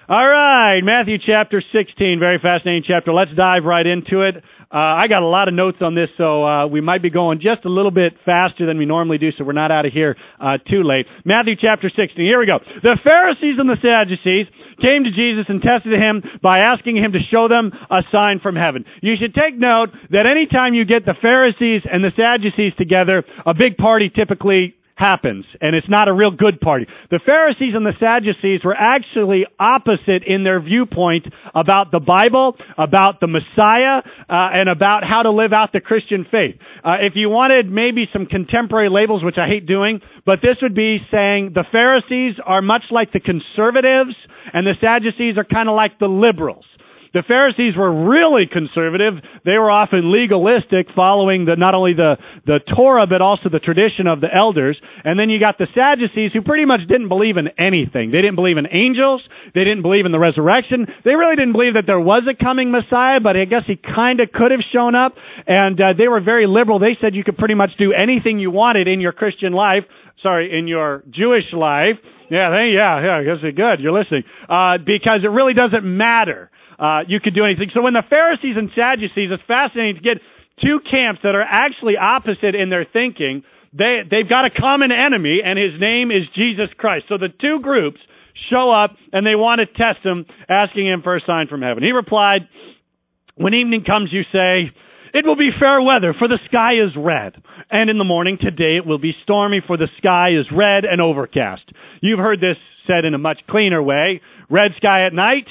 All right, Matthew chapter 16, very fascinating chapter. Let's dive right into it. I got a lot of notes on this, so we might be going just a little bit faster than we normally do, so we're not out of here too late. Matthew chapter 16, here we go. The Pharisees and the Sadducees came to Jesus and tested him by asking him to show them a sign from heaven. You should take note that anytime you get the Pharisees and the Sadducees together, a big party typically happens, and it's not a real good party. The Pharisees and the Sadducees were actually opposite in their viewpoint about the Bible, about the Messiah, and about how to live out the Christian faith. If you wanted maybe some contemporary labels, which I hate doing, but this would be saying the Pharisees are much like the conservatives, and the Sadducees are kind of like the liberals. The Pharisees were really conservative. They were often legalistic, following not only the Torah, but also the tradition of the elders. And then you got the Sadducees, who pretty much didn't believe in anything. They didn't believe in angels. They didn't believe in the resurrection. They really didn't believe that there was a coming Messiah, but I guess he kind of could have shown up. And they were very liberal. They said you could pretty much do anything you wanted in your Christian life. In your Jewish life. Yeah, I guess it's good. You're listening. Because it really doesn't matter. You could do anything. So when the Pharisees and Sadducees, it's fascinating to get two camps that are actually opposite in their thinking. They've got a common enemy, and his name is Jesus Christ. So the two groups show up, and they want to test him, asking him for a sign from heaven. He replied, "When evening comes, you say, 'It will be fair weather, for the sky is red. And in the morning, today it will be stormy, for the sky is red and overcast.'" You've heard this said in a much cleaner way. Red sky at night,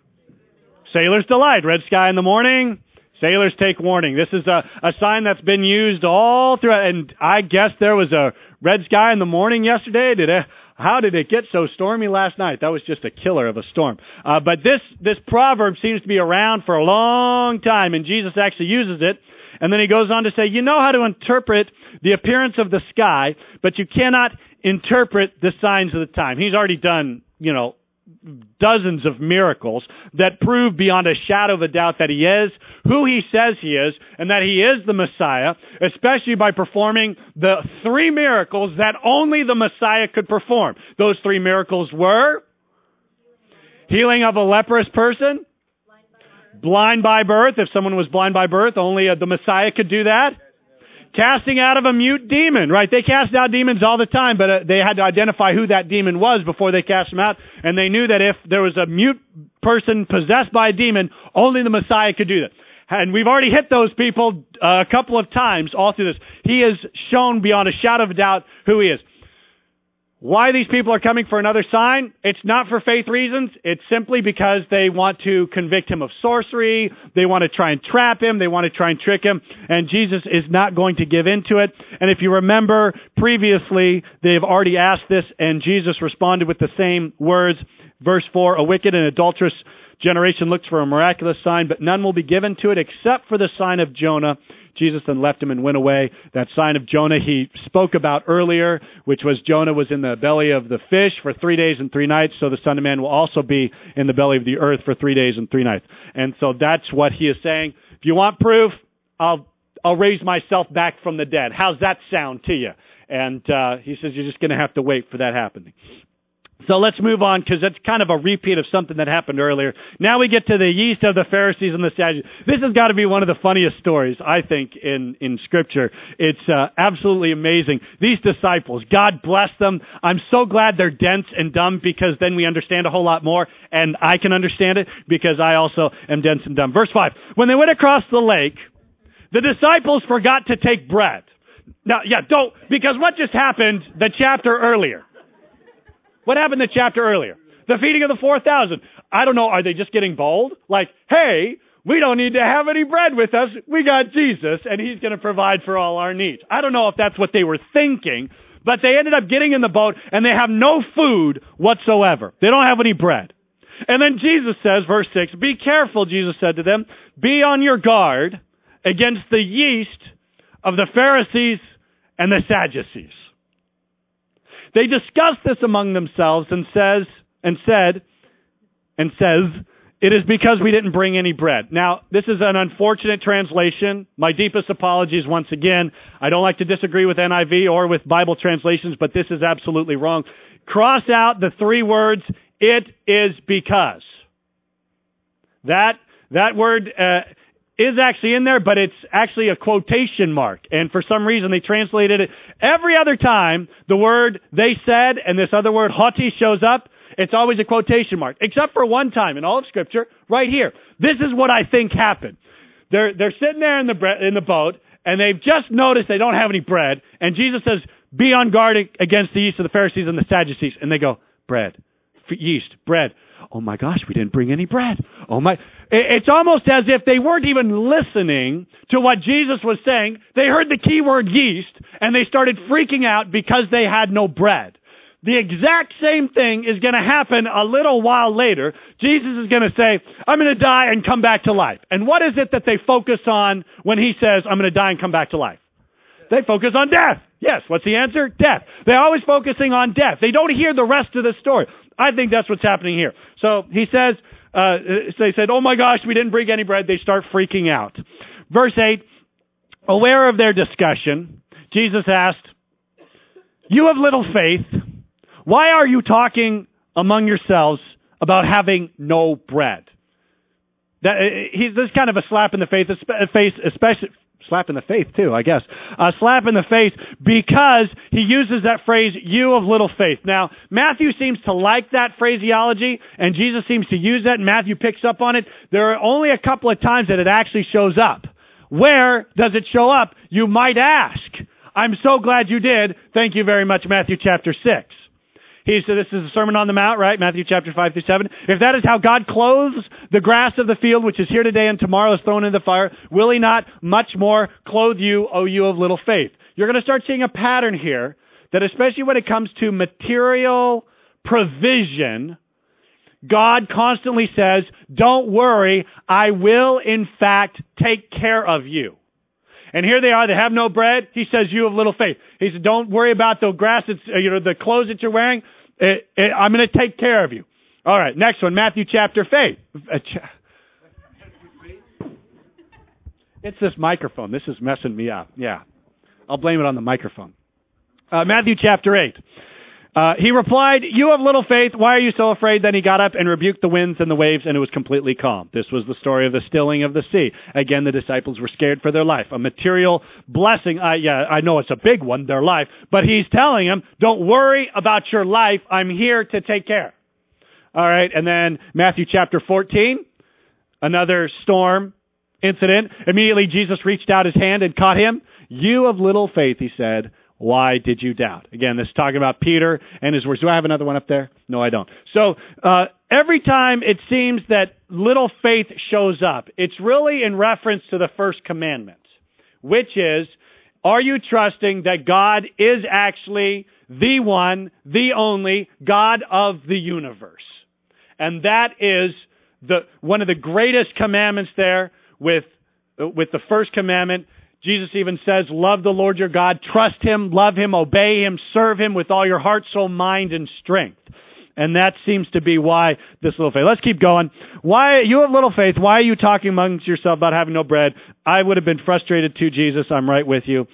sailors delight. Red sky in the morning, sailors take warning. This is a sign that's been used all throughout. And I guess there was a red sky in the morning yesterday. How did it get so stormy last night? That was just a killer of a storm. But this proverb seems to be around for a long time, and Jesus actually uses it. And then he goes on to say, you know how to interpret the appearance of the sky, but you cannot interpret the signs of the time. He's already done, dozens of miracles that prove beyond a shadow of a doubt that he is who he says he is, and that he is the Messiah, especially by performing the three miracles that only the Messiah could perform. Those three miracles were healing of a leprous person, blind by birth. If someone was blind by birth, only the Messiah could do that. Casting out of a mute demon, right? They cast out demons all the time, but they had to identify who that demon was before they cast them out. And they knew that if there was a mute person possessed by a demon, only the Messiah could do that. And we've already hit those people a couple of times all through this. He has shown beyond a shadow of a doubt who he is. Why these people are coming for another sign? It's not for faith reasons. It's simply because they want to convict him of sorcery. They want to try and trap him. They want to try and trick him. And Jesus is not going to give in to it. And if you remember previously, they've already asked this, and Jesus responded with the same words. Verse 4, "A wicked and adulterous generation looks for a miraculous sign, but none will be given to it except for the sign of Jonah." Jesus then left him and went away. That sign of Jonah he spoke about earlier, which was Jonah was in the belly of the fish for 3 days and 3 nights, so the Son of Man will also be in the belly of the earth for 3 days and 3 nights. And so that's what he is saying. If you want proof, I'll raise myself back from the dead. How's that sound to you? And he says you're just going to have to wait for that happening. So let's move on, because that's kind of a repeat of something that happened earlier. Now we get to the yeast of the Pharisees and the Sadducees. This has got to be one of the funniest stories, I think, in Scripture. It's absolutely amazing. These disciples, God bless them. I'm so glad they're dense and dumb, because then we understand a whole lot more, and I can understand it, because I also am dense and dumb. Verse 5, "When they went across the lake, the disciples forgot to take bread." Now, because what just happened the chapter earlier? What happened the chapter earlier? The feeding of the 4,000. I don't know, are they just getting bold? Like, hey, we don't need to have any bread with us. We got Jesus, and he's going to provide for all our needs. I don't know if that's what they were thinking, but they ended up getting in the boat, and they have no food whatsoever. They don't have any bread. And then Jesus says, verse 6, "Be careful," Jesus said to them, "be on your guard against the yeast of the Pharisees and the Sadducees." They discussed this among themselves and says, "It is because we didn't bring any bread." Now, this is an unfortunate translation. My deepest apologies once again. I don't like to disagree with NIV or with Bible translations, but this is absolutely wrong. Cross out the three words, It is because. That word is actually in there, but it's actually a quotation mark. And for some reason, they translated it. Every other time the word they said and this other word hoti shows up, it's always a quotation mark, except for one time in all of Scripture, right here. This is what I think happened. They're sitting there in the boat, and they've just noticed they don't have any bread. And Jesus says, be on guard against the yeast of the Pharisees and the Sadducees. And they go, bread, yeast, bread. Oh my gosh, we didn't bring any bread. Oh my. It's almost as if they weren't even listening to what Jesus was saying. They heard the key word yeast, and they started freaking out because they had no bread. The exact same thing is going to happen a little while later. Jesus is going to say, I'm going to die and come back to life. And what is it that they focus on when he says, I'm going to die and come back to life? They focus on death. Yes, what's the answer? Death. They're always focusing on death. They don't hear the rest of the story. I think that's what's happening here. So he says, they said, oh my gosh, we didn't bring any bread. They start freaking out. Verse 8, aware of their discussion, Jesus asked, you have little faith. Why are you talking among yourselves about having no bread? This is kind of a slap in the face, especially slap in the face too, I guess. A slap in the face because he uses that phrase, you of little faith. Now, Matthew seems to like that phraseology, and Jesus seems to use that, and Matthew picks up on it. There are only a couple of times that it actually shows up. Where does it show up? You might ask. I'm so glad you did. Thank you very much, Matthew chapter 6. He said this is a Sermon on the Mount, right? Matthew chapter 5 through 7. If that is how God clothes the grass of the field, which is here today and tomorrow is thrown into the fire, will he not much more clothe you, O you of little faith? You're going to start seeing a pattern here that especially when it comes to material provision, God constantly says, don't worry, I will in fact take care of you. And here they are, they have no bread. He says, you have little faith. He said, don't worry about the grass, the clothes that you're wearing. I'm going to take care of you. All right, next one, Matthew chapter 8. It's this microphone. This is messing me up. Yeah, I'll blame it on the microphone. Matthew chapter 8. He replied, you have little faith. Why are you so afraid? Then he got up and rebuked the winds and the waves, and it was completely calm. This was the story of the stilling of the sea. Again, the disciples were scared for their life. A material blessing. I know it's a big one, their life. But he's telling them, don't worry about your life. I'm here to take care. All right. And then Matthew chapter 14, another storm incident. Immediately Jesus reached out his hand and caught him. You of little faith, he said. Why did you doubt? Again, this is talking about Peter and his words. Do I have another one up there? No, I don't. So every time it seems that little faith shows up, it's really in reference to the first commandment, which is, are you trusting that God is actually the one, the only God of the universe? And that is one of the greatest commandments there with the first commandment. Jesus even says, love the Lord your God, trust him, love him, obey him, serve him with all your heart, soul, mind, and strength. And that seems to be why this little faith. Let's keep going. Why, you have little faith, why are you talking amongst yourself about having no bread? I would have been frustrated too, Jesus. I'm right with you.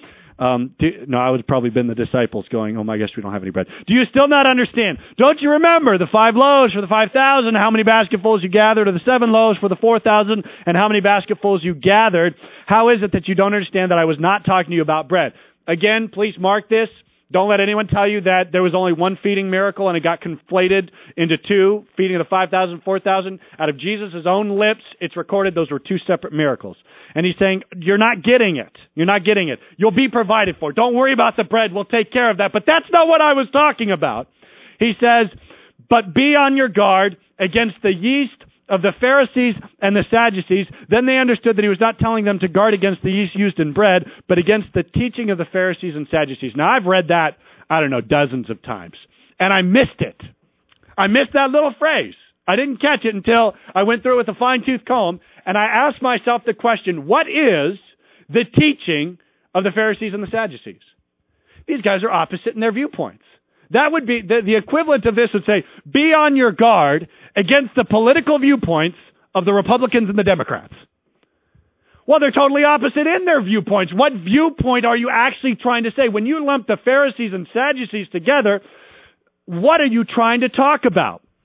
I would have probably been the disciples going, oh my gosh, we don't have any bread. Do you still not understand? Don't you remember the 5 loaves for the 5,000, how many basketfuls you gathered, or the 7 loaves for the 4,000, and how many basketfuls you gathered? How is it that you don't understand that I was not talking to you about bread? Again, please mark this. Don't let anyone tell you that there was only one feeding miracle and it got conflated into 2, feeding of the 5,000, 4,000. Out of Jesus' own lips, it's recorded those were 2 separate miracles. And he's saying, you're not getting it. You're not getting it. You'll be provided for. Don't worry about the bread. We'll take care of that. But that's not what I was talking about. He says, but be on your guard against the yeast of the Pharisees and the Sadducees. Then they understood that he was not telling them to guard against the yeast used in bread, but against the teaching of the Pharisees and Sadducees. Now, I've read that, dozens of times. And I missed it. I missed that little phrase. I didn't catch it until I went through it with a fine-tooth comb, and I asked myself the question, what is the teaching of the Pharisees and the Sadducees? These guys are opposite in their viewpoints. That would be, the equivalent of this would say, be on your guard against the political viewpoints of the Republicans and the Democrats. Well, they're totally opposite in their viewpoints. What viewpoint are you actually trying to say? When you lump the Pharisees and Sadducees together, what are you trying to talk about?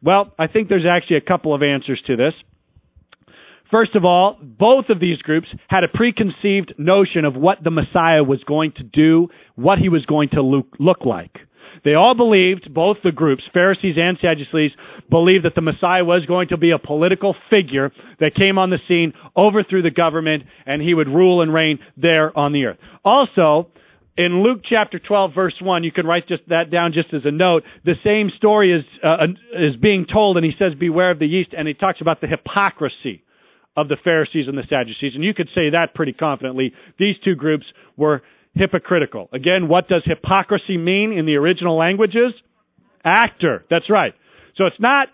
Well, I think there's actually a couple of answers to this. First of all, both of these groups had a preconceived notion of what the Messiah was going to do, what he was going to look like. They all believed, both the groups, Pharisees and Sadducees, believed that the Messiah was going to be a political figure that came on the scene, overthrew the government, and he would rule and reign there on the earth. Also, in Luke chapter 12, verse 1, you can write just that down just as a note. The same story is being told, and he says, beware of the yeast, and he talks about the hypocrisy of the Pharisees and the Sadducees. And you could say that pretty confidently. These two groups were hypocritical. Again, what does hypocrisy mean in the original languages? Actor. That's right. So it's not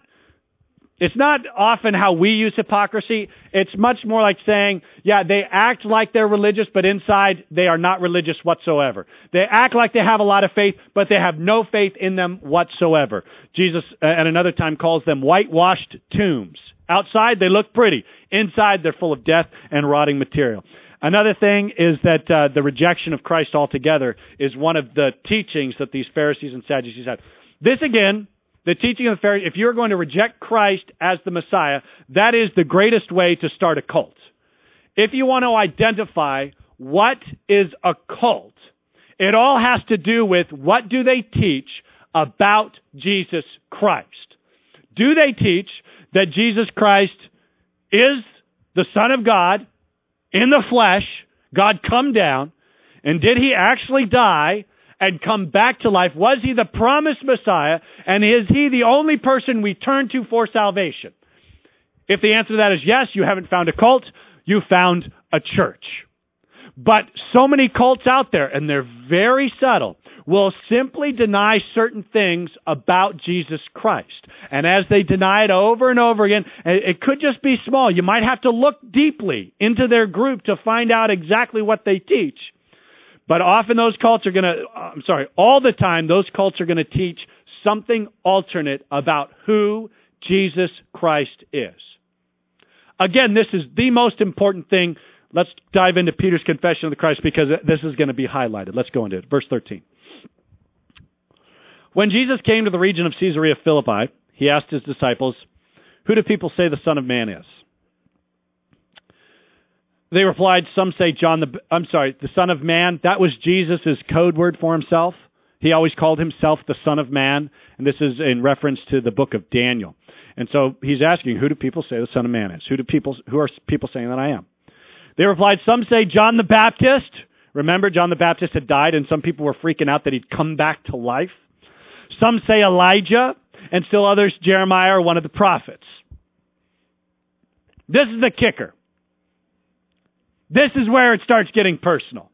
often how we use hypocrisy. It's much more like saying, yeah, they act like they're religious, but inside they are not religious whatsoever. They act like they have a lot of faith, but they have no faith in them whatsoever. Jesus, at another time, calls them whitewashed tombs. Outside, they look pretty. Inside, they're full of death and rotting material. Another thing is that the rejection of Christ altogether is one of the teachings that these Pharisees and Sadducees had. This, again, the teaching of the Pharisees, if you're going to reject Christ as the Messiah, that is the greatest way to start a cult. If you want to identify what is a cult, it all has to do with what do they teach about Jesus Christ. Do they teach that Jesus Christ is the Son of God in the flesh, God come down, and did he actually die and come back to life? Was he the promised Messiah, and is he the only person we turn to for salvation? If the answer to that is yes, you haven't found a cult, you found a church. But so many cults out there, and they're very subtle, will simply deny certain things about Jesus Christ. And as they deny it over and over again, it could just be small. You might have to look deeply into their group to find out exactly what they teach. But often those cults are all the time, those cults are going to teach something alternate about who Jesus Christ is. Again, this is the most important thing. Let's dive into Peter's confession of the Christ because this is going to be highlighted. Let's go into it. Verse 13. When Jesus came to the region of Caesarea Philippi, he asked his disciples, "Who do people say the Son of Man is?" They replied, "Some say the Son of Man." That was Jesus' code word for himself. He always called himself the Son of Man, and this is in reference to the book of Daniel. And so he's asking, who do people say the Son of Man is? Who are people saying that I am? They replied, "Some say John the Baptist." Remember, John the Baptist had died, and some people were freaking out that he'd come back to life. Some say Elijah, and still others, Jeremiah or one of the prophets. This is the kicker. This is where it starts getting personal.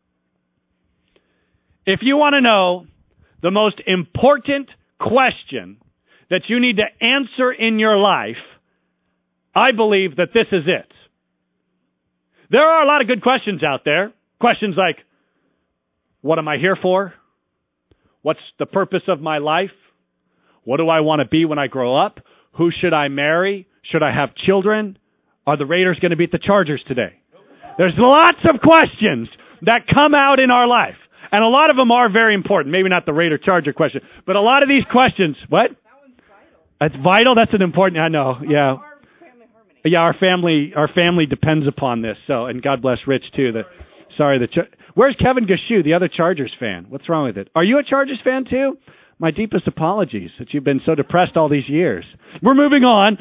If you want to know the most important question that you need to answer in your life, I believe that this is it. There are a lot of good questions out there. Questions like, what am I here for? What's the purpose of my life? What do I want to be when I grow up? Who should I marry? Should I have children? Are the Raiders going to beat the Chargers today? There's lots of questions that come out in our life. And a lot of them are very important. Maybe not the Raider-Charger question, but a lot of these questions, what? That one's vital. That's vital? That's an important, I know, yeah. Our family harmony. Yeah, our family depends upon this. So, and God bless Rich too. Where's Kevin Gashu, the other Chargers fan? What's wrong with it? Are you a Chargers fan too? My deepest apologies that you've been so depressed all these years. We're moving on.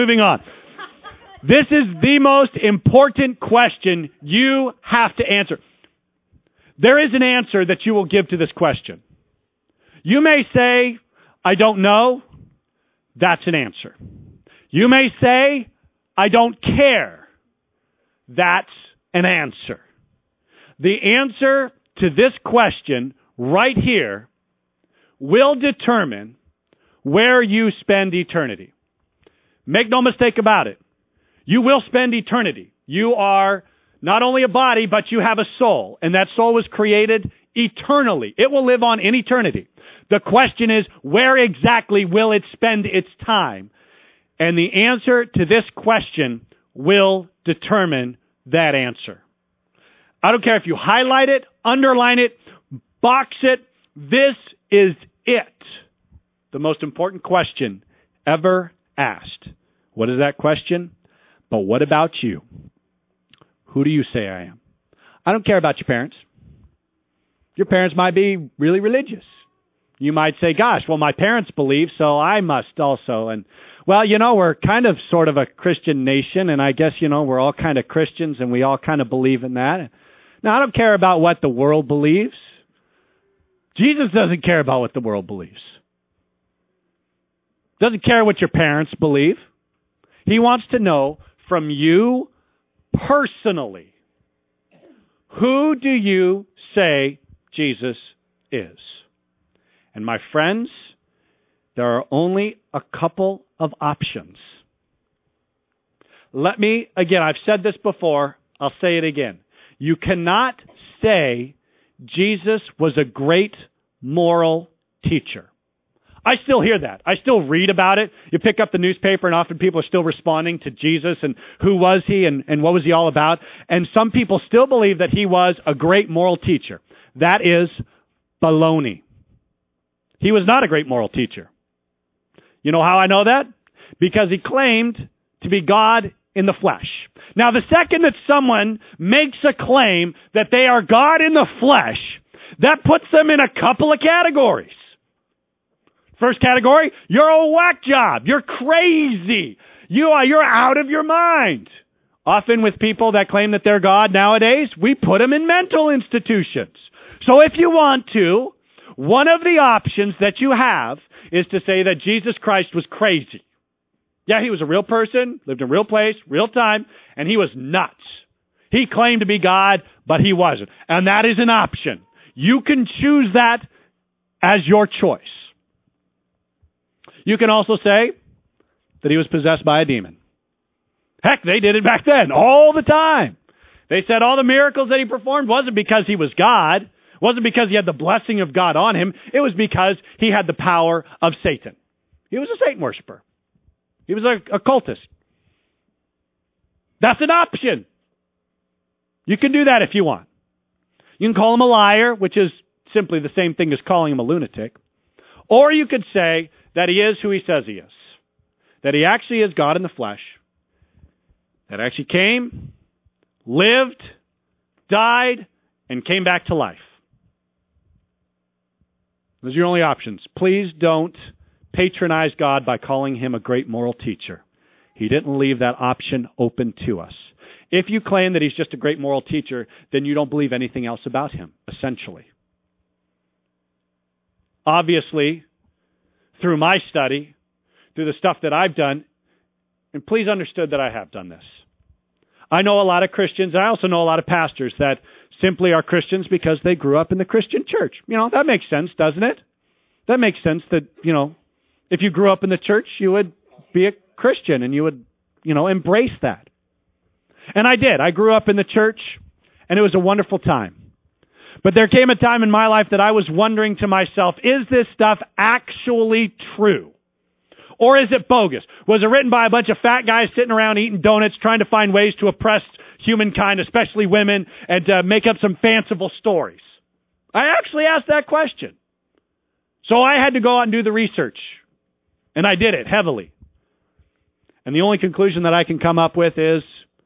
This is the most important question you have to answer. There is an answer that you will give to this question. You may say, I don't know. That's an answer. You may say, I don't care. That's an answer. The answer to this question right here will determine where you spend eternity. Make no mistake about it. You will spend eternity. You are not only a body, but you have a soul, and that soul was created eternally. It will live on in eternity. The question is, where exactly will it spend its time? And the answer to this question will determine that answer. I don't care if you highlight it, underline it, box it. This is it. The most important question ever asked. What is that question? But what about you? Who do you say I am? I don't care about your parents. Your parents might be really religious. You might say, gosh, well, my parents believe, so I must also. And, well, we're kind of sort of a Christian nation, and I guess, we're all kind of Christians, and we all kind of believe in that. Now, I don't care about what the world believes. Jesus doesn't care about what the world believes. Doesn't care what your parents believe. He wants to know from you personally, who do you say Jesus is? And my friends, there are only a couple of options. Again, I've said this before, I'll say it again. You cannot say Jesus was a great moral teacher. I still hear that. I still read about it. You pick up the newspaper and often people are still responding to Jesus and who was he and what was he all about. And some people still believe that he was a great moral teacher. That is baloney. He was not a great moral teacher. You know how I know that? Because he claimed to be God in the flesh. Now, the second that someone makes a claim that they are God in the flesh, that puts them in a couple of categories. First category, you're a whack job. You're crazy. You're out of your mind. Often with people that claim that they're God nowadays, we put them in mental institutions. So if you want to, one of the options that you have is to say that Jesus Christ was crazy. Yeah, he was a real person, lived in a real place, real time, and he was nuts. He claimed to be God, but he wasn't. And that is an option. You can choose that as your choice. You can also say that he was possessed by a demon. Heck, they did it back then, all the time. They said all the miracles that he performed wasn't because he was God, wasn't because he had the blessing of God on him. It was because he had the power of Satan. He was a Satan worshiper. He was a cultist. That's an option. You can do that if you want. You can call him a liar, which is simply the same thing as calling him a lunatic. Or you could say that he is who he says he is. That he actually is God in the flesh. That actually came, lived, died, and came back to life. Those are your only options. Please don't patronize God by calling him a great moral teacher. He didn't leave that option open to us. If you claim that he's just a great moral teacher, then you don't believe anything else about him, essentially. Obviously, through my study, through the stuff that I've done, and please understand that I have done this. I know a lot of Christians, and I also know a lot of pastors that simply are Christians because they grew up in the Christian church. That makes sense, doesn't it? That makes sense that, if you grew up in the church, you would be a Christian and you would, embrace that. And I did. I grew up in the church, and it was a wonderful time. But there came a time in my life that I was wondering to myself, is this stuff actually true? Or is it bogus? Was it written by a bunch of fat guys sitting around eating donuts trying to find ways to oppress humankind, especially women, and make up some fanciful stories? I actually asked that question. So I had to go out and do the research. And I did it heavily. And the only conclusion that I can come up with is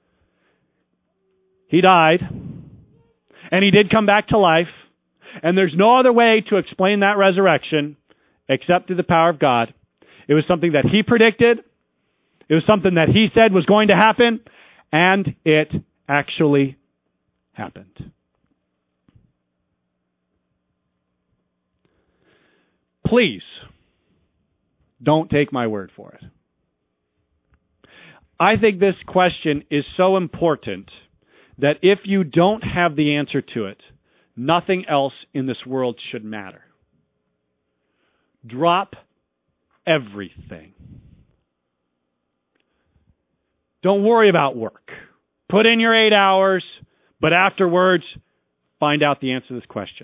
he died. And he did come back to life. And there's no other way to explain that resurrection except through the power of God. It was something that he predicted. It was something that he said was going to happen. And it actually happened. Please, don't take my word for it. I think this question is so important that if you don't have the answer to it, nothing else in this world should matter. Drop everything. Don't worry about work. Put in your 8 hours, but afterwards, find out the answer to this question.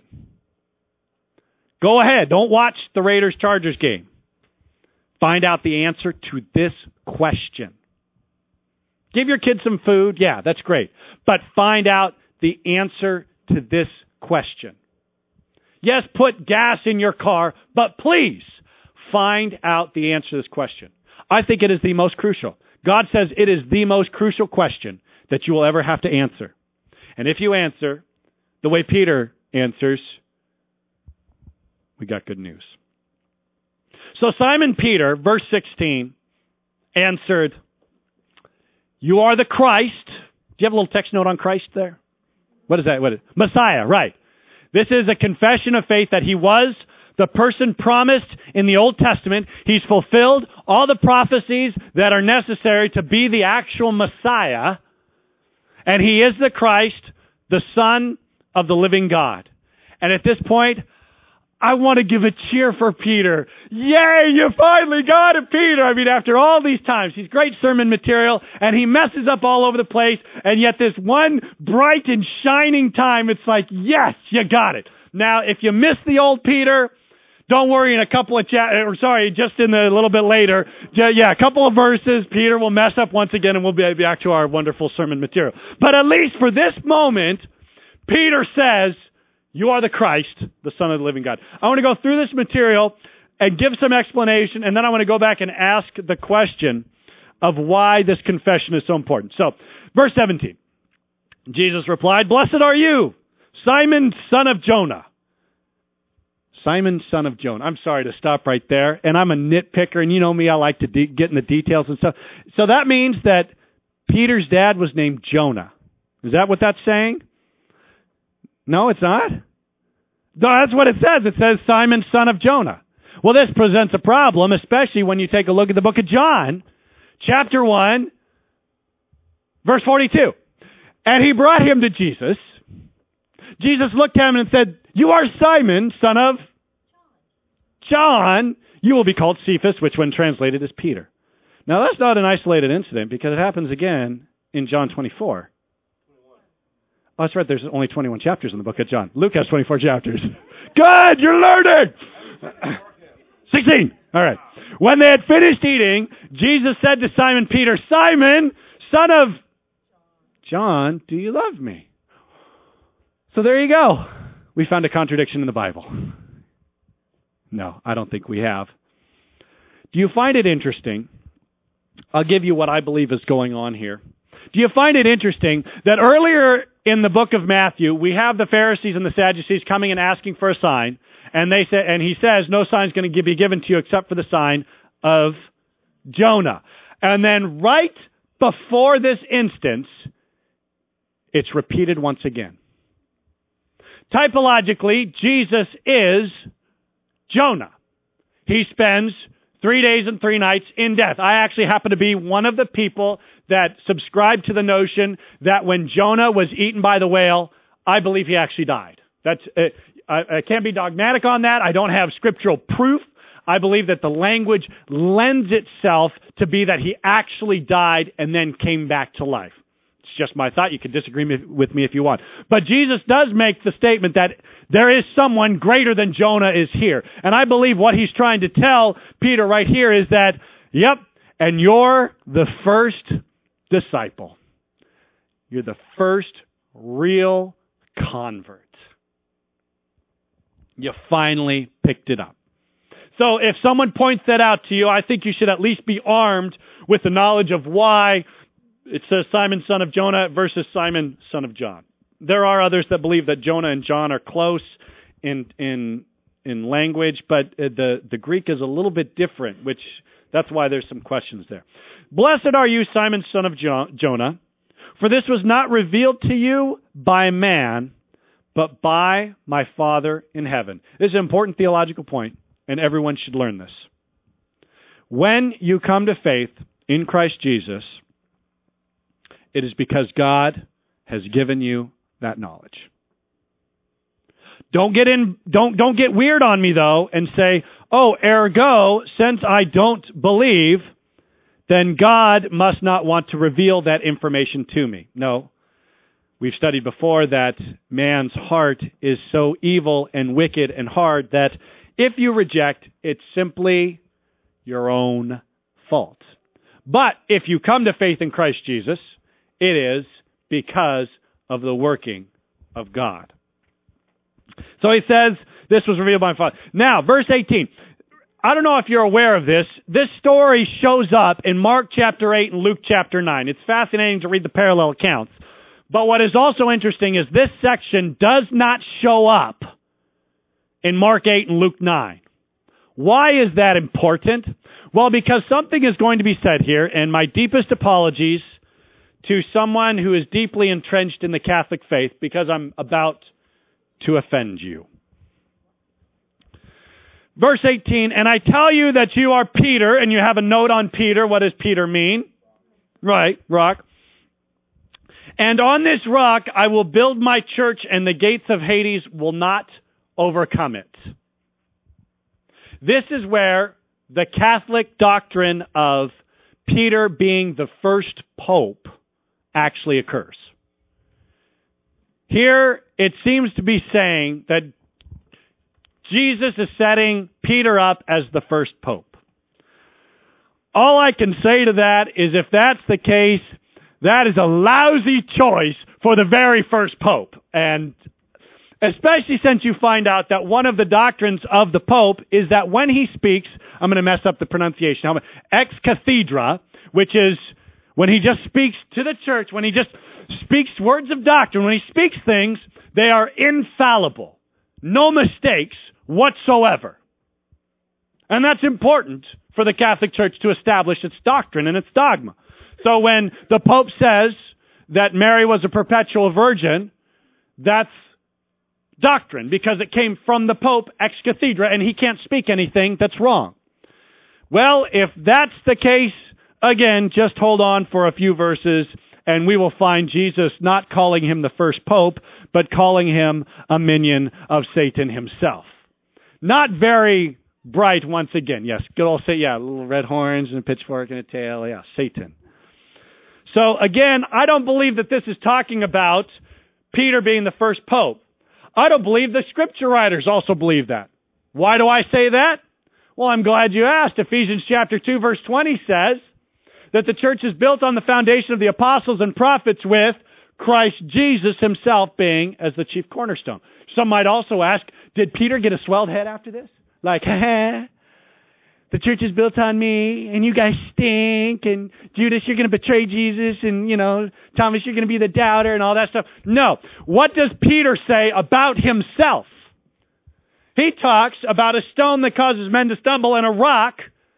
Go ahead. Don't watch the Raiders-Chargers game. Find out the answer to this question. Give your kids some food. Yeah, that's great. But find out the answer to this question. Yes, put gas in your car, but please find out the answer to this question. I think it is the most crucial. God says it is the most crucial question that you will ever have to answer. And if you answer the way Peter answers, we got good news. So Simon Peter, verse 16, answered, "You are the Christ." Do you have a little text note on Christ there? What is that? Messiah, right. This is a confession of faith that he was the person promised in the Old Testament. He's fulfilled all the prophecies that are necessary to be the actual Messiah. And he is the Christ, the Son of the living God. And at this point, I want to give a cheer for Peter. Yay, you finally got it, Peter. I mean, after all these times, he's great sermon material, and he messes up all over the place, and yet this one bright and shining time, it's like, yes, you got it. Now, if you missed the old Peter, don't worry, in a couple of just in a little bit later, a couple of verses, Peter will mess up once again, and we'll be back to our wonderful sermon material. But at least for this moment, Peter says, "You are the Christ, the Son of the living God." I want to go through this material and give some explanation, and then I want to go back and ask the question of why this confession is so important. So, verse 17, Jesus replied, "Blessed are you, Simon, son of Jonah." Simon, son of Jonah. I'm sorry to stop right there, and I'm a nitpicker, and you know me, I like to get in the details and stuff. So that means that Peter's dad was named Jonah. Is that what that's saying? No, it's not? No, that's what it says. It says Simon, son of Jonah. Well, this presents a problem, especially when you take a look at the book of John, chapter 1, verse 42. And he brought him to Jesus. Jesus looked at him and said, "You are Simon, son of John. You will be called Cephas," which when translated is Peter. Now, that's not an isolated incident because it happens again in John 24. Oh, that's right. There's only 21 chapters in the book of John. Luke has 24 chapters. Good, you're learning. 16. All right. When they had finished eating, Jesus said to Simon Peter, "Simon, son of John, do you love me?" So there you go. We found a contradiction in the Bible. No, I don't think we have. Do you find it interesting? I'll give you what I believe is going on here. Do you find it interesting that earlier in the book of Matthew, we have the Pharisees and the Sadducees coming and asking for a sign, and he says, "No sign's going to be given to you except for the sign of Jonah." And then right before this instance, it's repeated once again. Typologically, Jesus is Jonah. He spends 3 days and 3 nights in death. I actually happen to be one of the people that subscribe to the notion that when Jonah was eaten by the whale, I believe he actually died. I can't be dogmatic on that. I don't have scriptural proof. I believe that the language lends itself to be that he actually died and then came back to life. It's just my thought. You can disagree with me if you want. But Jesus does make the statement that there is someone greater than Jonah is here. And I believe what he's trying to tell Peter right here is that, yep, and you're the first disciple. You're the first real convert. You finally picked it up. So if someone points that out to you, I think you should at least be armed with the knowledge of why it says Simon, son of Jonah versus Simon, son of John. There are others that believe that Jonah and John are close in language, but the Greek is a little bit different, which that's why there's some questions there. "Blessed are you, Simon, son of Jonah, for this was not revealed to you by man, but by my Father in heaven." This is an important theological point, and everyone should learn this. When you come to faith in Christ Jesus, it is because God has given you that knowledge. Don't get weird on me though and say, "Oh, ergo, since I don't believe, then God must not want to reveal that information to me." No. We've studied before that man's heart is so evil and wicked and hard that if you reject, it's simply your own fault. But if you come to faith in Christ Jesus, it is because of the working of God. So he says, this was revealed by my Father. Now, verse 18. I don't know if you're aware of this. This story shows up in Mark chapter 8 and Luke chapter 9. It's fascinating to read the parallel accounts. But what is also interesting is this section does not show up in Mark 8 and Luke 9. Why is that important? Well, because something is going to be said here, and my deepest apologies to someone who is deeply entrenched in the Catholic faith, because I'm about to offend you. Verse 18, and I tell you that you are Peter, and you have a note on Peter. What does Peter mean? Right, rock. And on this rock I will build my church, and the gates of Hades will not overcome it. This is where the Catholic doctrine of Peter being the first pope actually occurs. Here it seems to be saying that Jesus is setting Peter up as the first pope. All I can say to that is if that's the case, that is a lousy choice for the very first pope. And especially since you find out that one of the doctrines of the pope is that when he speaks, I'm going to mess up the pronunciation, ex cathedra, which is when he just speaks to the church, when he just speaks words of doctrine, when he speaks things, they are infallible. No mistakes whatsoever. And that's important for the Catholic Church to establish its doctrine and its dogma. So when the Pope says that Mary was a perpetual virgin, that's doctrine because it came from the Pope ex cathedra and he can't speak anything that's wrong. Well, if that's the case, again, just hold on for a few verses and we will find Jesus not calling him the first Pope, but calling him a minion of Satan himself. Not very bright once again. Yes, good old Satan. Yeah, little red horns and a pitchfork and a tail. Yeah, Satan. So again, I don't believe that this is talking about Peter being the first pope. I don't believe the scripture writers also believe that. Why do I say that? Well, I'm glad you asked. Ephesians chapter 2 verse 20 says that the church is built on the foundation of the apostles and prophets with Christ Jesus himself being as the chief cornerstone. Some might also ask, did Peter get a swelled head after this? Like, the church is built on me, and you guys stink, and Judas, you're going to betray Jesus, and, Thomas, you're going to be the doubter, and all that stuff. No. What does Peter say about himself? He talks about a stone that causes men to stumble and a rock,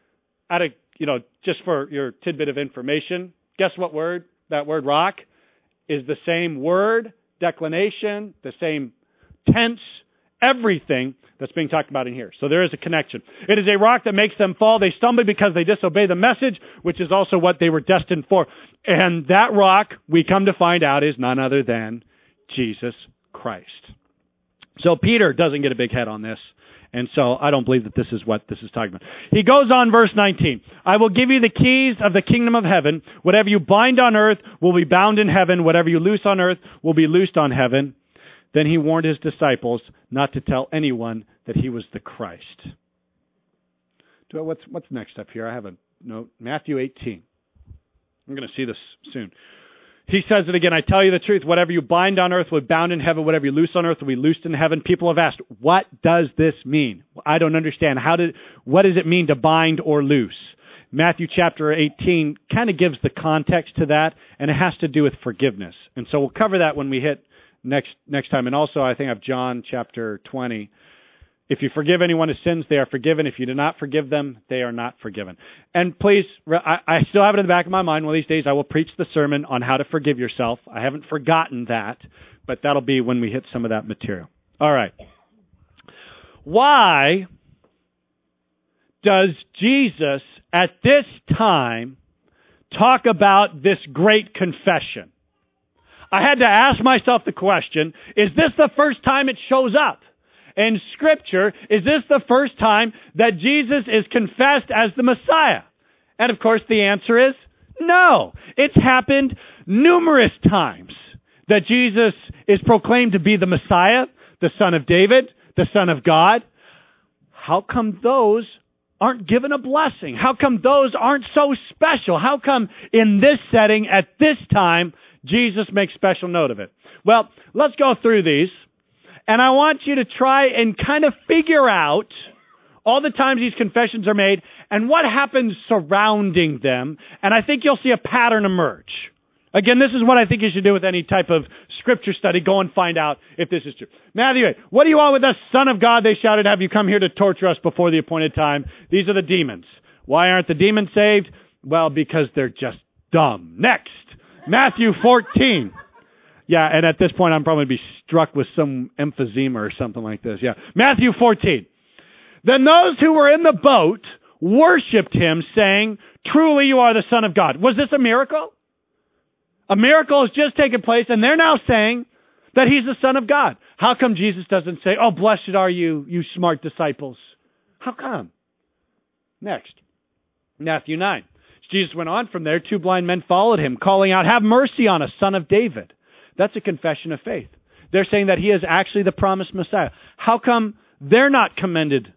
just for your tidbit of information, guess what word? That word rock is the same word, declination, the same tense, everything that's being talked about in here. So there is a connection. It is a rock that makes them fall. They stumble because they disobey the message, which is also what they were destined for. And that rock, we come to find out, is none other than Jesus Christ. So Peter doesn't get a big head on this. And so I don't believe that this is what this is talking about. He goes on, verse 19. I will give you the keys of the kingdom of heaven. Whatever you bind on earth will be bound in heaven. Whatever you loose on earth will be loosed on heaven. Then he warned his disciples not to tell anyone that he was the Christ. What's next up here? I have a note. Matthew 18. I'm going to see this soon. He says it again. I tell you the truth. Whatever you bind on earth will be bound in heaven. Whatever you loose on earth will be loosed in heaven. People have asked, what does this mean? I don't understand. What does it mean to bind or loose? Matthew chapter 18 kind of gives the context to that, and it has to do with forgiveness. And so we'll cover that when we hit next time. And also, I think I have John chapter 20. If you forgive anyone his sins, they are forgiven. If you do not forgive them, they are not forgiven. And please, I still have it in the back of my mind. One of these days, I will preach the sermon on how to forgive yourself. I haven't forgotten that, but that'll be when we hit some of that material. All right. Why does Jesus at this time talk about this great confession? I had to ask myself the question, is this the first time it shows up in Scripture? Is this the first time that Jesus is confessed as the Messiah? And of course the answer is no. It's happened numerous times that Jesus is proclaimed to be the Messiah, the Son of David, the Son of God. How come those aren't given a blessing? How come those aren't so special? How come in this setting at this time Jesus makes special note of it? Well, let's go through these. And I want you to try and kind of figure out all the times these confessions are made, and what happens surrounding them. And I think you'll see a pattern emerge. Again, this is what I think you should do with any type of scripture study. Go and find out if this is true. Matthew 8, what do you want with us, Son of God? They shouted, have you come here to torture us before the appointed time? These are the demons. Why aren't the demons saved? Well, because they're just dumb. Next, Matthew 14. Yeah, and at this point, I'm probably going to be struck with some emphysema or something like this. Yeah, Matthew 14. Then those who were in the boat worshipped him, saying, truly you are the Son of God. Was this a miracle? A miracle has just taken place, and they're now saying that he's the Son of God. How come Jesus doesn't say, oh, blessed are you, you smart disciples? How come? Next, Matthew 9. As Jesus went on from there, 2 blind men followed him, calling out, have mercy on us, Son of David. That's a confession of faith. They're saying that he is actually the promised Messiah. How come they're not commended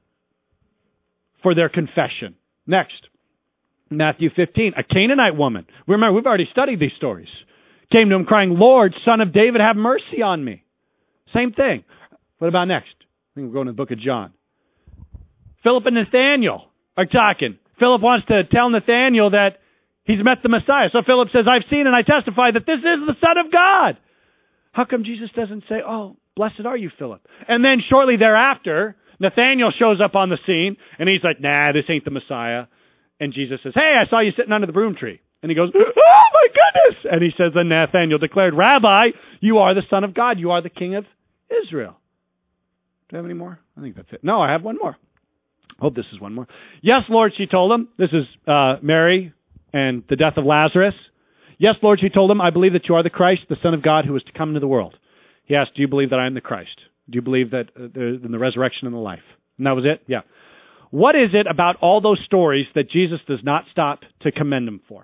for their confession? Next, Matthew 15, a Canaanite woman. Remember, we've already studied these stories. Came to him crying, Lord, Son of David, have mercy on me. Same thing. What about next? I think we're going to the book of John. Philip and Nathanael are talking. Philip wants to tell Nathanael that he's met the Messiah. So Philip says, I've seen and I testify that this is the Son of God. How come Jesus doesn't say, oh, blessed are you, Philip? And then shortly thereafter, Nathanael shows up on the scene, and he's like, nah, this ain't the Messiah. And Jesus says, hey, I saw you sitting under the broom tree. And he goes, oh, my goodness. And he says, then Nathanael declared, Rabbi, you are the Son of God. You are the King of Israel. Do I have any more? I think that's it. No, I have one more. Hope this is one more. Yes, Lord, she told him. This is Mary and the death of Lazarus. Yes, Lord, she told him, I believe that you are the Christ, the Son of God, who is to come into the world. He asked, do you believe that I am the Christ? Do you believe that in the resurrection and the life? And that was it? Yeah. What is it about all those stories that Jesus does not stop to commend them for?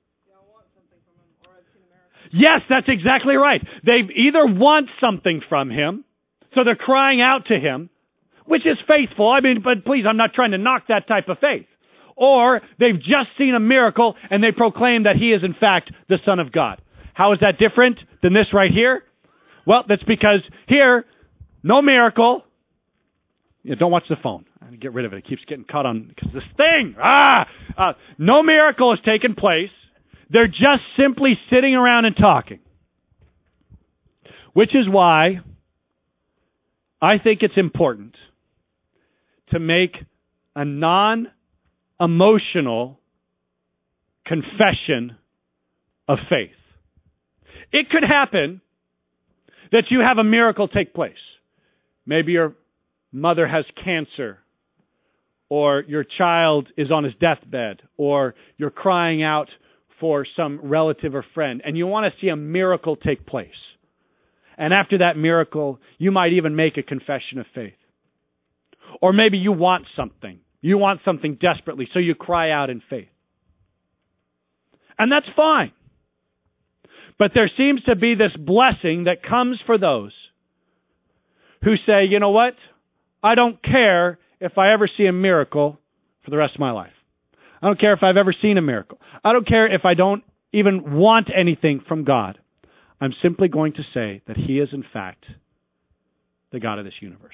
Yes, that's exactly right. They either want something from him, so they're crying out to him, which is faithful. I mean, but please, I'm not trying to knock that type of faith. Or they've just seen a miracle and they proclaim that he is in fact the Son of God. How is that different than this right here? Well, that's because here, no miracle. Don't watch the phone. I have to get rid of it. It keeps getting caught on because this thing. No miracle has taken place. They're just simply sitting around and talking. Which is why I think it's important to make a non-emotional confession of faith. It could happen that you have a miracle take place. Maybe your mother has cancer, or your child is on his deathbed, or you're crying out for some relative or friend, and you want to see a miracle take place. And after that miracle, you might even make a confession of faith. Or maybe you want something. You want something desperately, so you cry out in faith. And that's fine. But there seems to be this blessing that comes for those who say, you know what? I don't care if I ever see a miracle for the rest of my life. I don't care if I've ever seen a miracle. I don't care if I don't even want anything from God. I'm simply going to say that he is in fact the God of this universe.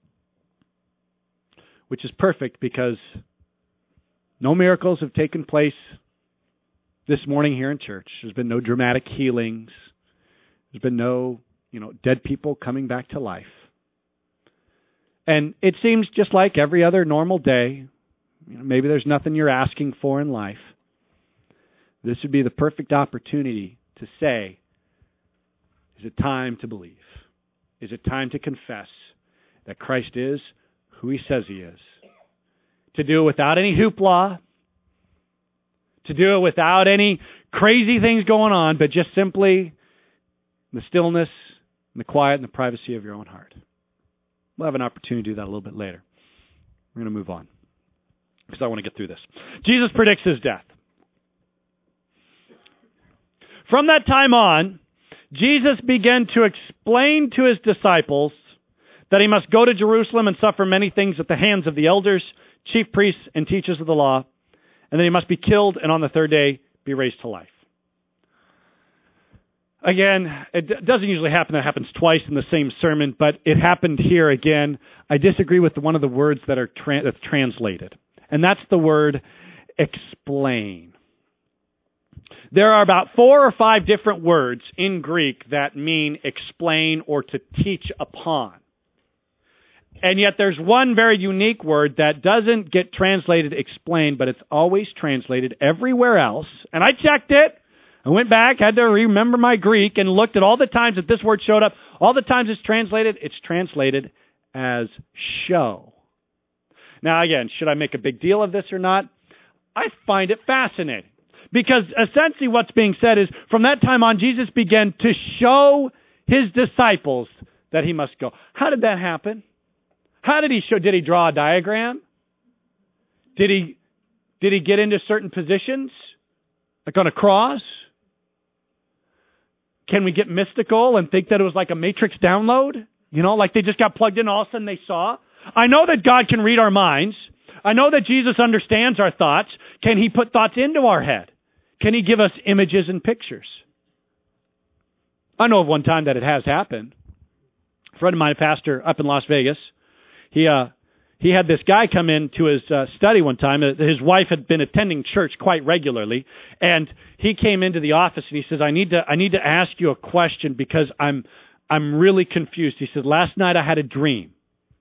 Which is perfect because no miracles have taken place this morning here in church. There's been no dramatic healings. There's been no, dead people coming back to life. And it seems just like every other normal day. Maybe there's nothing you're asking for in life. This would be the perfect opportunity to say, is it time to believe? Is it time to confess that Christ is who he says he is? To do it without any hoopla, to do it without any crazy things going on, but just simply the stillness and the quiet and the privacy of your own heart. We'll have an opportunity to do that a little bit later. We're going to move on because I want to get through this. Jesus predicts his death. From that time on, Jesus began to explain to his disciples that he must go to Jerusalem and suffer many things at the hands of the elders, chief priests, and teachers of the law, and that he must be killed and on the third day be raised to life. Again, doesn't usually happen. That happens twice in the same sermon, but it happened here again. I disagree with one of the words that's translated, and that's the word explain. There are about 4 or 5 different words in Greek that mean explain or to teach upon. And yet there's one very unique word that doesn't get translated explain, but it's always translated everywhere else. And I checked it. I went back, had to remember my Greek, and looked at all the times that this word showed up. All the times it's translated as show. Now again, should I make a big deal of this or not? I find it fascinating. Because essentially what's being said is, from that time on, Jesus began to show his disciples that he must go. How did that happen? How did he show? Did he draw a diagram? Did he get into certain positions? Like on a cross? Can we get mystical and think that it was like a matrix download? You know, like they just got plugged in, all of a sudden they saw? I know that God can read our minds. I know that Jesus understands our thoughts. Can he put thoughts into our head? Can he give us images and pictures? I know of one time that it has happened. A friend of mine, a pastor up in Las Vegas, he had this guy come into his study one time. His wife had been attending church quite regularly, and he came into the office and he says, "I need to ask you a question because I'm really confused." He said, "Last night I had a dream,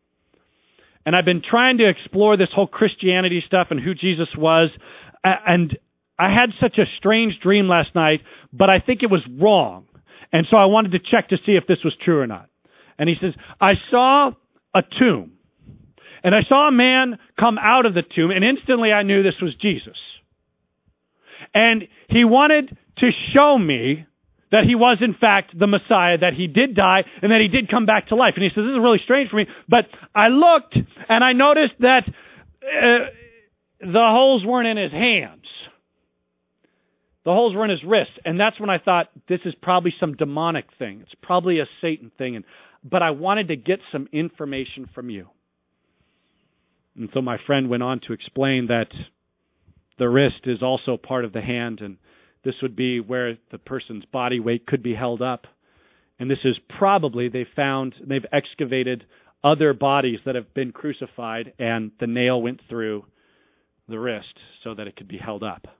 and I've been trying to explore this whole Christianity stuff and who Jesus was, and I had such a strange dream last night, but I think it was wrong, and so I wanted to check to see if this was true or not." And he says, "I saw a tomb. And I saw a man come out of the tomb, and instantly I knew this was Jesus. And he wanted to show me that he was, in fact, the Messiah, that he did die, and that he did come back to life." And he says, "This is really strange for me, but I looked, and I noticed that the holes weren't in his hands. The holes were in his wrists. And that's when I thought, this is probably some demonic thing. It's probably a Satan thing. But I wanted to get some information from you." And so my friend went on to explain that the wrist is also part of the hand, and this would be where the person's body weight could be held up. And this is probably, they've excavated other bodies that have been crucified, and the nail went through the wrist so that it could be held up.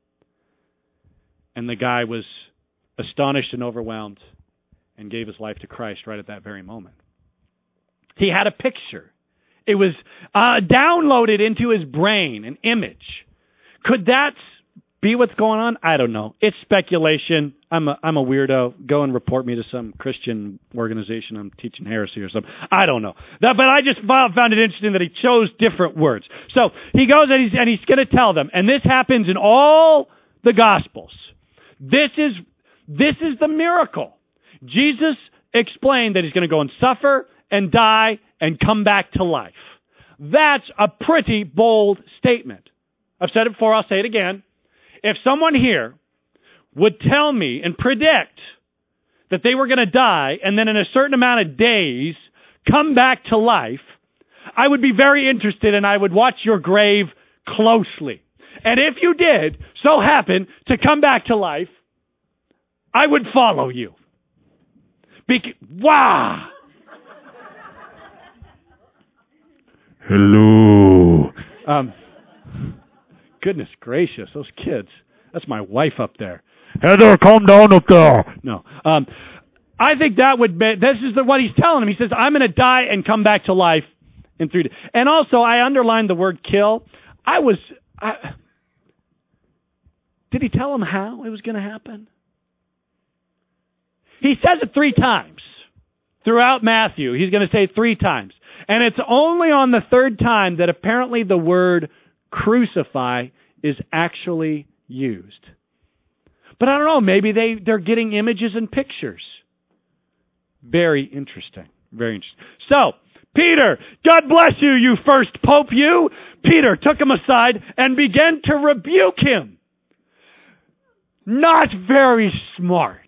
And the guy was astonished and overwhelmed and gave his life to Christ right at that very moment. He had a picture. It was downloaded into his brain, an image. Could that be what's going on? I don't know. It's speculation. I'm a weirdo. Go and report me to some Christian organization. I'm teaching heresy or something. I don't know. But I just found it interesting that he chose different words. So he goes and he's going to tell them. And this happens in all the Gospels. This is the miracle. Jesus explained that he's going to go and suffer and die and come back to life. That's a pretty bold statement. I've said it before, I'll say it again. If someone here would tell me and predict that they were going to die and then in a certain amount of days come back to life, I would be very interested and I would watch your grave closely. And if you did so happen to come back to life, I would follow you. Wow! Hello. Goodness gracious, those kids. That's my wife up there. Heather, calm down up there. No. I think that would be, this is what he's telling him. He says, I'm going to die and come back to life in 3 days. And also, I underlined the word kill. Did he tell him how it was going to happen? He says it 3 times throughout Matthew. He's going to say it 3 times. And it's only on the 3rd time that apparently the word crucify is actually used. But I don't know, maybe they're getting images and pictures. Very interesting. Very interesting. So, Peter, God bless you, you first pope, you. Peter took him aside and began to rebuke him. Not very smart.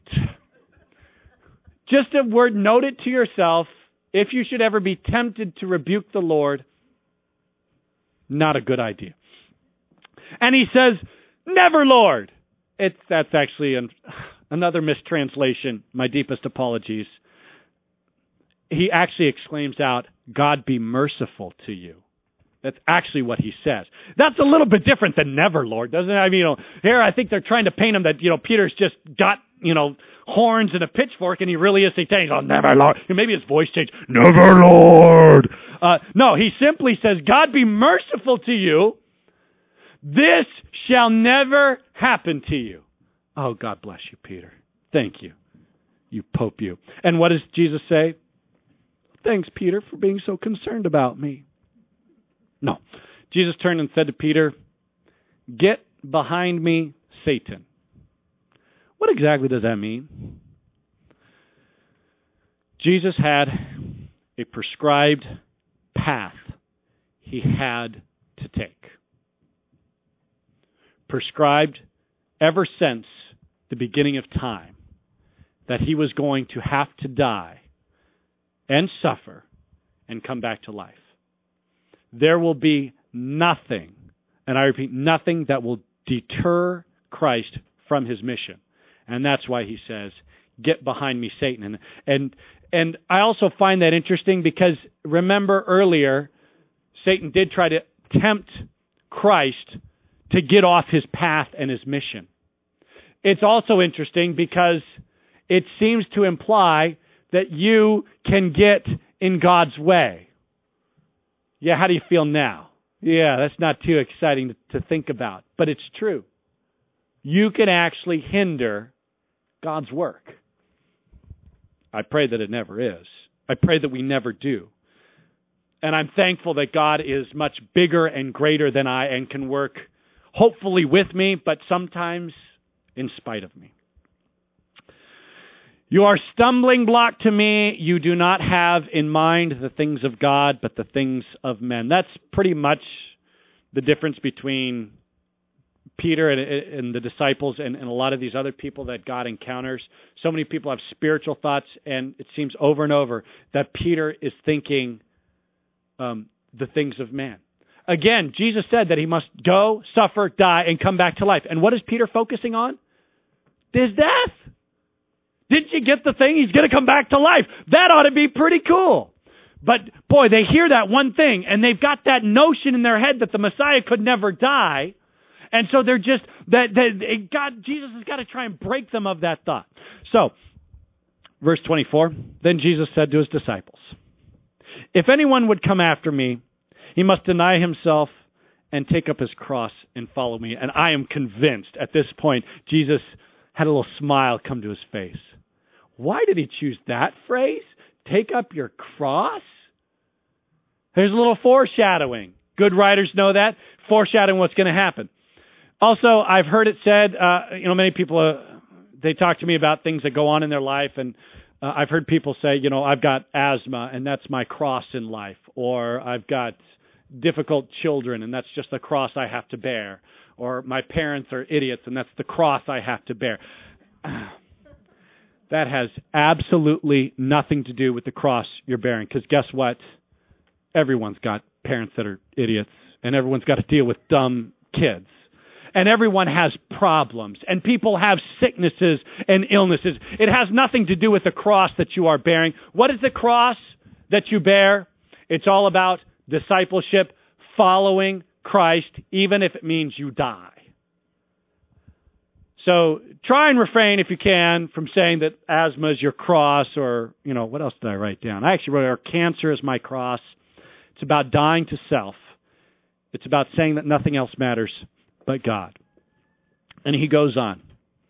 Just a word, note it to yourself. If you should ever be tempted to rebuke the Lord, not a good idea. And he says, never, Lord. That's actually Another mistranslation, my deepest apologies. He actually exclaims out, God be merciful to you. That's actually what he says. That's a little bit different than never, Lord, doesn't it? I mean, here I think they're trying to paint him that, Peter's just got, horns and a pitchfork, and he really is saying, oh, never, Lord. Maybe his voice changed. Never, Lord. No, he simply says, God be merciful to you. This shall never happen to you. Oh, God bless you, Peter. Thank you. You Pope, you. And what does Jesus say? Thanks, Peter, for being so concerned about me. No. Jesus turned and said to Peter, get behind me, Satan. What exactly does that mean? Jesus had a prescribed path he had to take. Prescribed ever since the beginning of time, that he was going to have to die and suffer and come back to life. There will be nothing, and I repeat, nothing that will deter Christ from his mission. And that's why he says, get behind me, Satan. And I also find that interesting because remember earlier, Satan did try to tempt Christ to get off his path and his mission. It's also interesting because it seems to imply that you can get in God's way. Yeah, how do you feel now? Yeah, that's not too exciting to think about, but it's true. You can actually hinder God's work. I pray that it never is. I pray that we never do. And I'm thankful that God is much bigger and greater than I and can work hopefully with me, but sometimes in spite of me. You are stumbling block to me. You do not have in mind the things of God, but the things of men. That's pretty much the difference between Peter and the disciples and a lot of these other people that God encounters. So many people have spiritual thoughts, and it seems over and over that Peter is thinking the things of man. Again, Jesus said that he must go, suffer, die, and come back to life. And what is Peter focusing on? His death. Didn't you get the thing? He's going to come back to life. That ought to be pretty cool. But, boy, they hear that one thing, and they've got that notion in their head that the Messiah could never die. And so they're just, Jesus has got to try and break them of that thought. So, verse 24, then Jesus said to his disciples, if anyone would come after me, he must deny himself and take up his cross and follow me. And I am convinced at this point, Jesus had a little smile come to his face. Why did he choose that phrase? Take up your cross? There's a little foreshadowing. Good writers know that. Foreshadowing what's going to happen. Also, I've heard it said, many people, they talk to me about things that go on in their life, and I've heard people say, I've got asthma, and that's my cross in life. Or I've got difficult children, and that's just the cross I have to bear. Or my parents are idiots, and that's the cross I have to bear. That has absolutely nothing to do with the cross you're bearing. Because guess what? Everyone's got parents that are idiots, and everyone's got to deal with dumb kids. And everyone has problems, and people have sicknesses and illnesses. It has nothing to do with the cross that you are bearing. What is the cross that you bear? It's all about discipleship, following Christ, even if it means you die. So try and refrain, if you can, from saying that asthma is your cross, or, what else did I write down? I actually wrote, cancer is my cross. It's about dying to self. It's about saying that nothing else matters but God. And he goes on.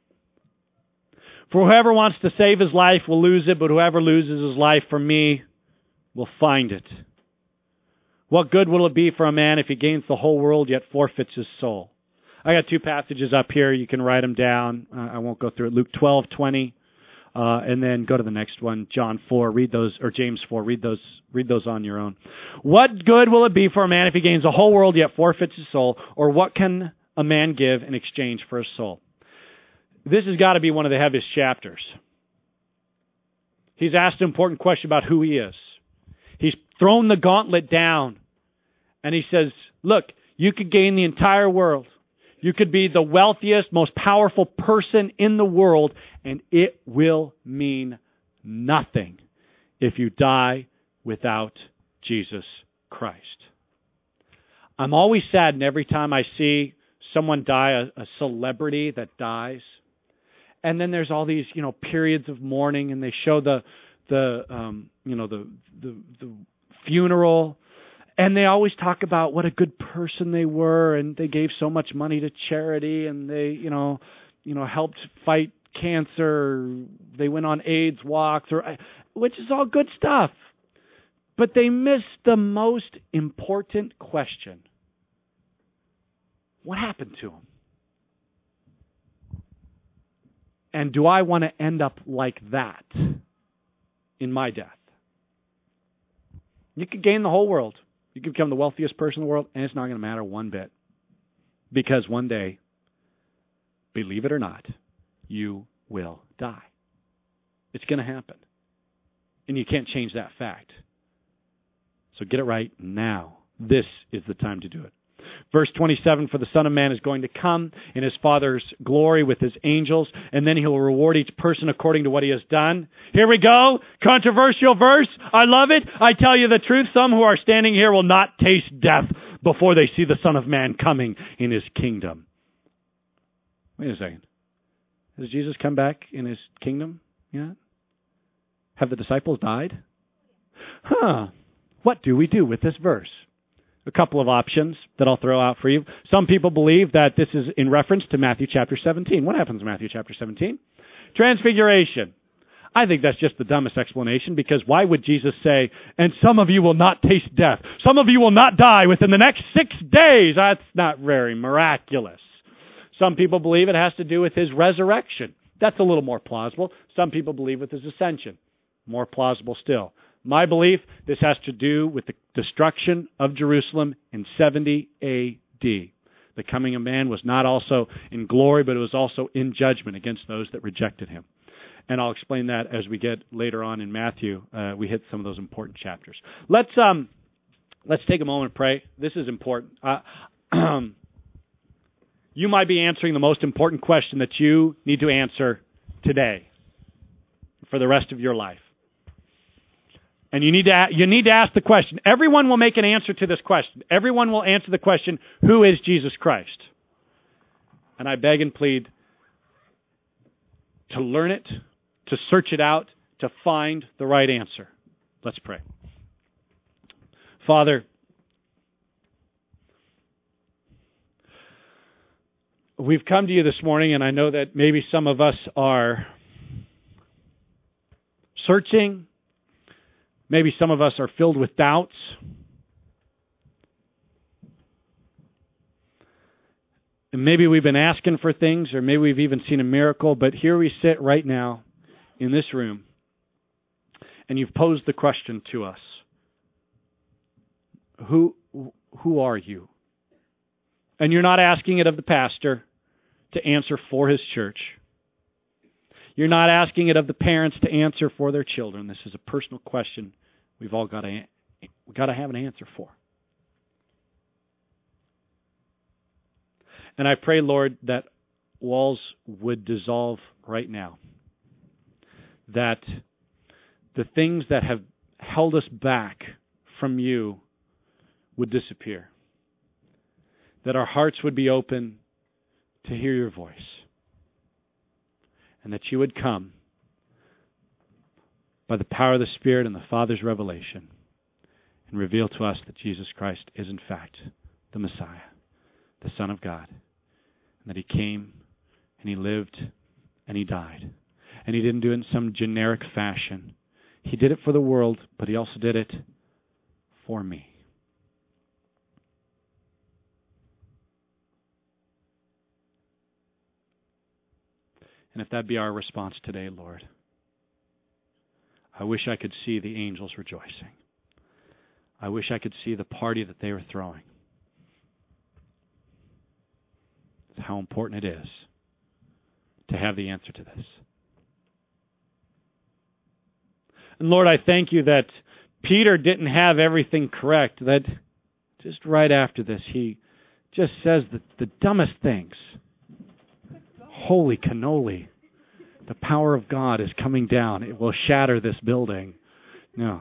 For whoever wants to save his life will lose it, but whoever loses his life for me will find it. What good will it be for a man if he gains the whole world yet forfeits his soul? I got two passages up here. You can write them down. I won't go through it. Luke 12:20, and then go to the next one, John 4. Read those, or James 4. Read those on your own. What good will it be for a man if he gains the whole world yet forfeits his soul? Or what can a man give in exchange for his soul? This has got to be one of the heaviest chapters. He's asked an important question about who he is. He's thrown the gauntlet down, and he says, look, you could gain the entire world. You could be the wealthiest, most powerful person in the world, and it will mean nothing if you die without Jesus Christ. I'm always saddened every time I see someone die, a celebrity that dies. And then there's all these, periods of mourning, and they show the funeral, and they always talk about what a good person they were, and they gave so much money to charity, and they, helped fight cancer. They went on AIDS walks, which is all good stuff. But they miss the most important question. What happened to them? And do I want to end up like that in my death? You could gain the whole world. You could become the wealthiest person in the world, and it's not going to matter one bit. Because one day, believe it or not, you will die. It's going to happen. And you can't change that fact. So get it right now. This is the time to do it. Verse 27, for the Son of Man is going to come in his Father's glory with his angels, and then he will reward each person according to what he has done. Here we go. Controversial verse. I love it. I tell you the truth. Some who are standing here will not taste death before they see the Son of Man coming in his kingdom. Wait a second. Has Jesus come back in his kingdom yet? Have the disciples died? What do we do with this verse? A couple of options that I'll throw out for you. Some people believe that this is in reference to Matthew chapter 17. What happens in Matthew chapter 17? Transfiguration. I think that's just the dumbest explanation, because why would Jesus say, and some of you will not taste death? Some of you will not die within the next 6 days. That's not very miraculous. Some people believe it has to do with his resurrection. That's a little more plausible. Some people believe with his ascension. More plausible still. My belief, this has to do with the destruction of Jerusalem in 70 A.D. The coming of man was not also in glory, but it was also in judgment against those that rejected him. And I'll explain that as we get later on in Matthew. We hit some of those important chapters. Let's take a moment and pray. This is important. You might be answering the most important question that you need to answer today for the rest of your life. And you need to ask the question. Everyone will make an answer to this question. Everyone will answer the question, who is Jesus Christ? And I beg and plead to learn it, to search it out, to find the right answer. Let's pray. Father, we've come to you this morning, and I know that maybe some of us are searching. Maybe some of us are filled with doubts. And maybe we've been asking for things, or maybe we've even seen a miracle, but here we sit right now in this room, and you've posed the question to us. Who are you? And you're not asking it of the pastor to answer for his church. You're not asking it of the parents to answer for their children. This is a personal question we've all got to have an answer for. And I pray, Lord, that walls would dissolve right now. That the things that have held us back from you would disappear. That our hearts would be open to hear your voice. And that you would come by the power of the Spirit and the Father's revelation and reveal to us that Jesus Christ is in fact the Messiah, the Son of God, and that he came and he lived and he died. And he didn't do it in some generic fashion. He did it for the world, but he also did it for me. And if that be our response today, Lord, I wish I could see the angels rejoicing. I wish I could see the party that they were throwing. How important it is to have the answer to this. And Lord, I thank you that Peter didn't have everything correct, that just right after this, he just says the dumbest things. Holy cannoli. The power of God is coming down. It will shatter this building. No.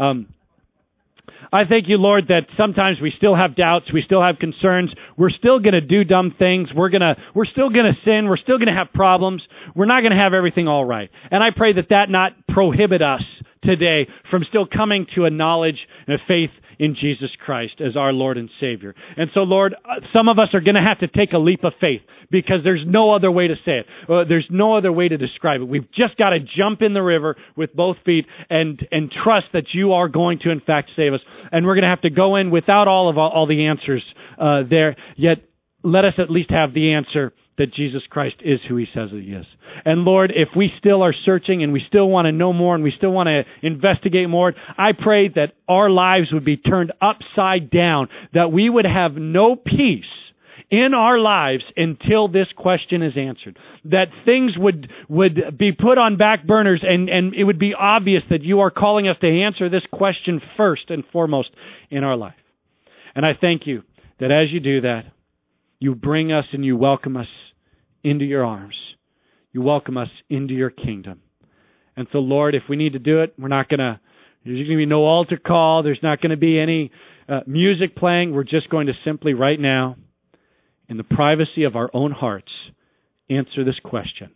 I thank you, Lord, that sometimes we still have doubts, we still have concerns, we're still going to do dumb things, we're still going to sin, we're still going to have problems, we're not going to have everything all right. And I pray that not prohibit us today from still coming to a knowledge and a faith in Jesus Christ as our Lord and Savior. And so, Lord, some of us are going to have to take a leap of faith because there's no other way to say it. There's no other way to describe it. We've just got to jump in the river with both feet and trust that you are going to, in fact, save us. And we're going to have to go in without all the answers there. Yet, let us at least have the answer that Jesus Christ is who he says he is. And Lord, if we still are searching and we still want to know more and we still want to investigate more, I pray that our lives would be turned upside down, that we would have no peace in our lives until this question is answered. That things would be put on back burners and it would be obvious that you are calling us to answer this question first and foremost in our life. And I thank you that as you do that, you bring us and you welcome us into your arms. You welcome us into your kingdom. And so, Lord, if we need to do it, there's going to be no altar call. There's not going to be any music playing. We're just going to simply right now, in the privacy of our own hearts, answer this question.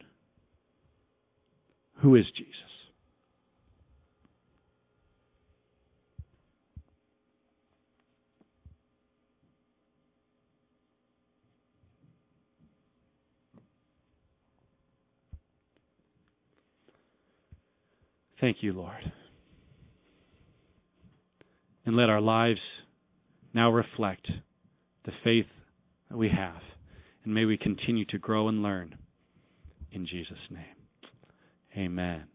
Who is Jesus? Thank you, Lord. And let our lives now reflect the faith that we have. And may we continue to grow and learn. In Jesus' name, amen.